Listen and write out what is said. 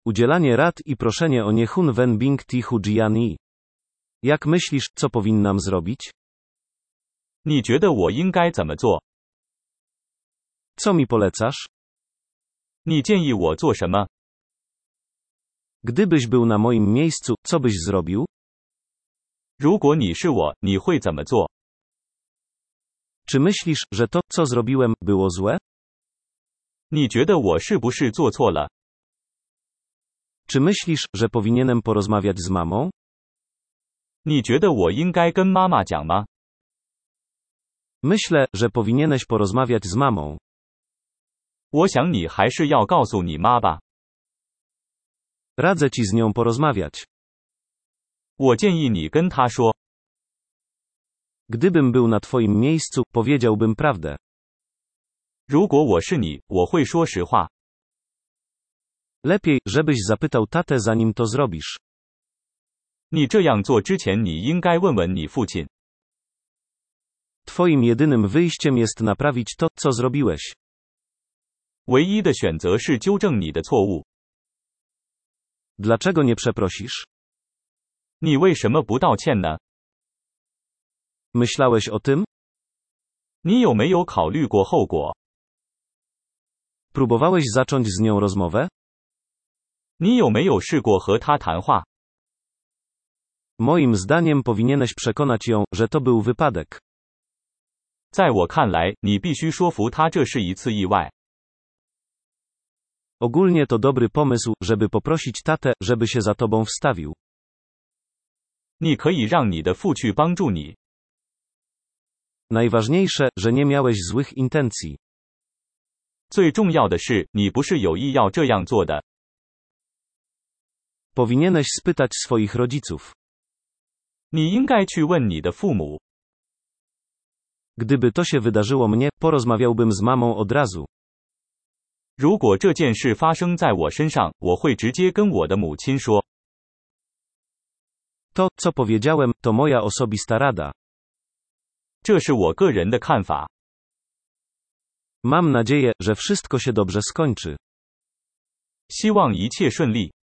Udzielanie rad i proszenie o niechun wen bing ti hu jian yi. Jak myślisz, co powinnam zrobić? 你觉得我应该怎么做？ Co mi polecasz? 你建议我做什么？ Gdybyś był na moim miejscu, co byś zrobił? 如果你是我，你会怎么做？ Czy myślisz, że to, co zrobiłem, było złe? 你觉得我是不是做错了？ Czy myślisz, że powinienem porozmawiać z mamą? 你觉得我应该跟妈妈讲吗？ Myślę, że powinieneś porozmawiać z mamą. 我想你还是要告诉你妈吧。 Radzę ci z nią porozmawiać. 我建议你跟她说。 Gdybym był na twoim miejscu, powiedziałbym prawdę. 如果我是你，我会说实话。 Lepiej, żebyś zapytał tatę, zanim to zrobisz. 你这样做之前，你应该问问你父亲。 Twoim jedynym wyjściem jest naprawić to, co zrobiłeś. 唯一的选择是纠正你的错误。 Dlaczego nie przeprosisz? 你为什么不道歉呢？ Myślałeś o tym? 你有没有考虑过后果？ Próbowałeś zacząć z nią rozmowę? 你有没有试过和他谈话？ Moim zdaniem powinieneś przekonać ją, że to był wypadek. 在我看来，你必须说服他这是一次意外。 Ogólnie to dobry pomysł, żeby poprosić tatę, żeby się za tobą wstawił. 你可以让你的父去帮助你。 Najważniejsze, że nie miałeś złych intencji. 最重要的是，你不是有意要这样做的。 Powinieneś spytać swoich rodziców. 你应该去问你的父母。 Gdyby to się wydarzyło mnie, porozmawiałbym z mamą od razu. 如果这件事发生在我身上，我会直接跟我的母亲说。 To, co powiedziałem, to moja osobista rada. 这是我个人的看法。 Mam nadzieję, że wszystko się dobrze skończy. 希望一切顺利。